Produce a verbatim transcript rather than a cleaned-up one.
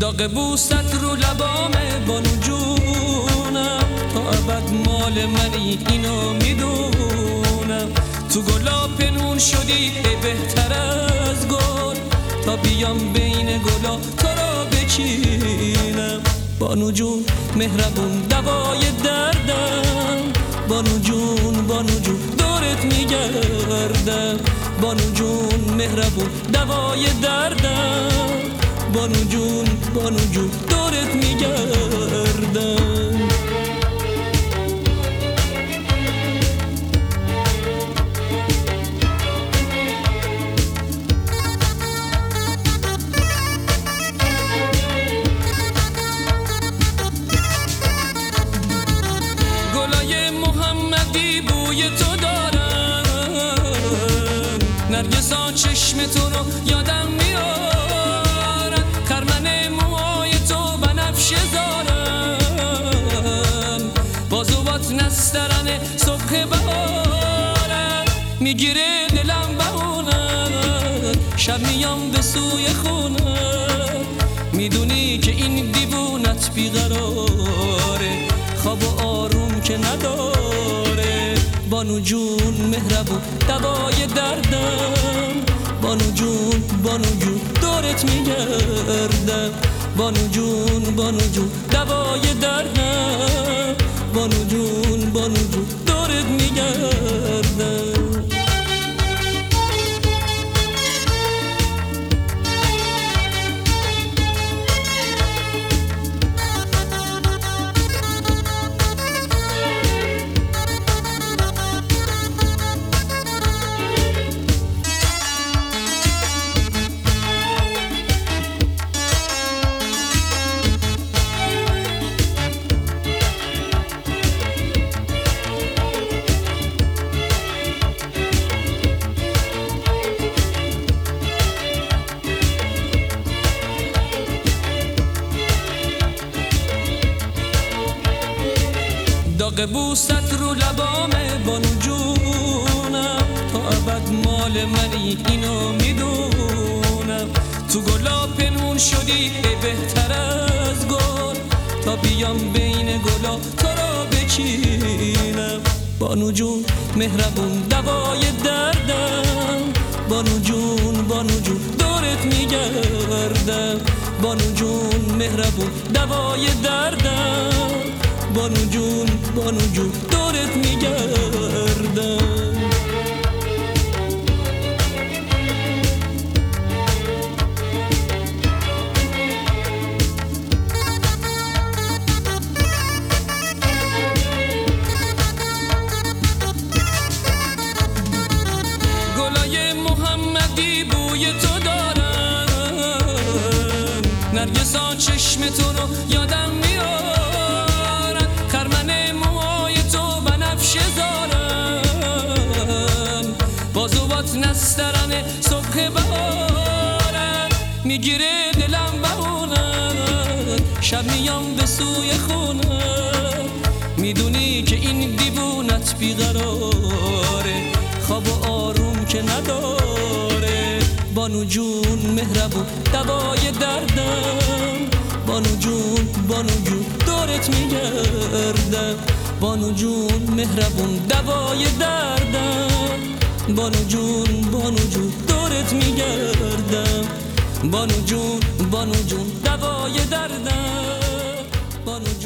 داغ بوست رو لبامه بانو جونم، تا ابد مال منی اینو میدونم. تو گلا پنون شدی ای بهتر از گل، تا بیام بین گلا تو را بچینم. بانو جون مهربون دوای دردم، بانو جون بانو جون دورت میگردم. بانو جون مهربون دوای دردم، بانو جون بانو جون دورت میگردم. گلای محمدی بوی تو دارن، نرگسا چشم تو رو یادم میارن. خرمن موهای تو بنفشه دارن، بازوات نسترن صبح بهارن. میگیره دلم بهونن، شب میام به سوی خونن. میدونی که این دیوونت بیقراره، خواب و آروم که نداره. بانو جون مهربون دوای دردم، بانو جون بانو جون دورت میگردم. بانو جون بانو جون دوای دردم، بانو جون بانو جون دورت میگردم. داغ بوست رو لبامه بانو جونم، تا ابد مال منی اینو میدونم. تو گلا پنون شدی ای بهتر از گل، تا بیام بین گلا تو را بچینم. بانو جون مهربون دوای دردم، بانو جون بانو جون دورت میگردم. بانو جون مهربون دوای دردم، بانو جون بانو جون دورت میگردم. گلای محمدی بوی تو دارن، نرگسا چشم تو رو یادم میارن. خرمن موهای تو بنفشه دارن، بازوات نسترن صبح بهارن. میگیره دلم بهونن، شب میام به سوی خونن. میدونی که این دیوونت بیقراره، خواب و آروم که نداره. بانو جون مهربون دوای دردم، بانو جون بانو جون دورت میگردم. بانو جون مهربون دوای دردم، بانو جون بانو جون دورت میگردم. بانو جون بانو جون دوای دردم، بانو